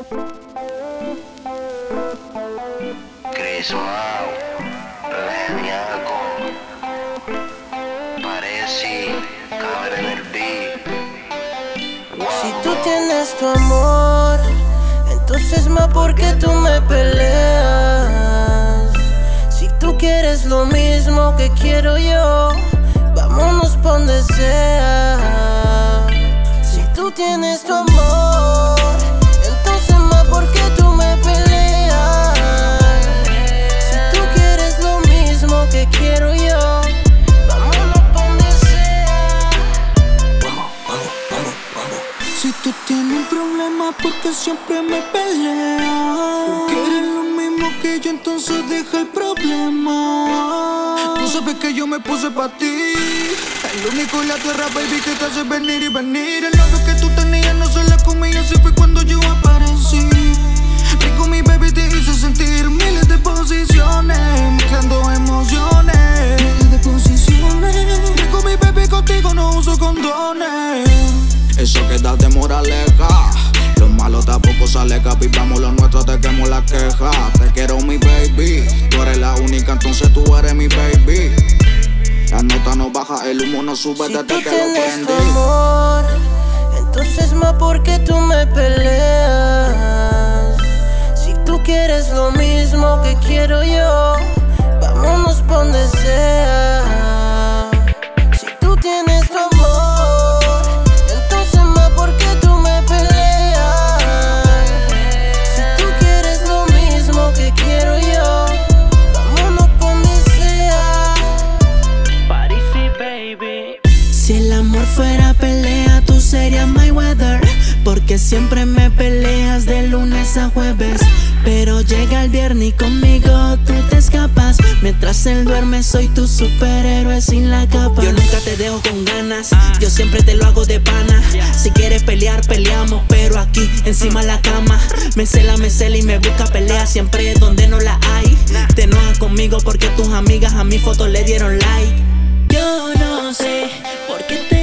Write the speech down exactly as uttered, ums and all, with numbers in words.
Chris Mau, Leniaco, Pareci, cabrón en el beat. Si tú tienes tu amor, entonces más porque tú me peleas. Si tú quieres lo mismo que quiero yo, vámonos pa' donde sea. Si tú tienes tu amor, entonces más porque tú me peleas. Si tú quieres lo mismo que quiero yo, vámonos pa' donde sea. Vamos, vamos, vamos, vamos. Si tú tienes un problema, porque siempre me peleas. Quieres lo mismo que yo, entonces deja el problema. Tú sabes que yo me puse pa' ti, el único en la tierra, baby, que te hace venir y venir. El novio que tú tenías no se la comía, así fue cuando yo aparecí. Rico, mi baby, te hice sentir miles de posiciones, mezclando emociones. Miles de posiciones. Rico, mi baby, contigo no uso condones. Eso queda de moraleja. Lo malo tampoco sale, capi. Vamos lo nuestro, te quemo la queja. Te quiero, mi baby. Tú eres la única, entonces tú eres mi baby. La nota no baja, el humo no sube si desde tú que lo tienes prendí. tu amor, entonces más porque tú me peleas. Si tú quieres lo mismo que quiero yo, vámonos pa' donde sea. Si tú tienes tu amor, entonces más porque tú me peleas. Si tú quieres lo mismo que quiero yo, vámonos pa' donde sea. Parisi, baby. Si el amor fuera pelea, tú serías my weather, porque siempre me peleas de lunes a jueves. Pero llega el viernes y conmigo tú te escapas. Mientras él duerme soy tu superhéroe sin la capa. Yo nunca te dejo con ganas, yo siempre te lo hago de pana. Si quieres pelear, peleamos, pero aquí encima de la cama. Me cela, me cela y me busca pelea siempre donde no la hay. Te enojas conmigo porque tus amigas a mi foto le dieron like. Yo no sé por qué te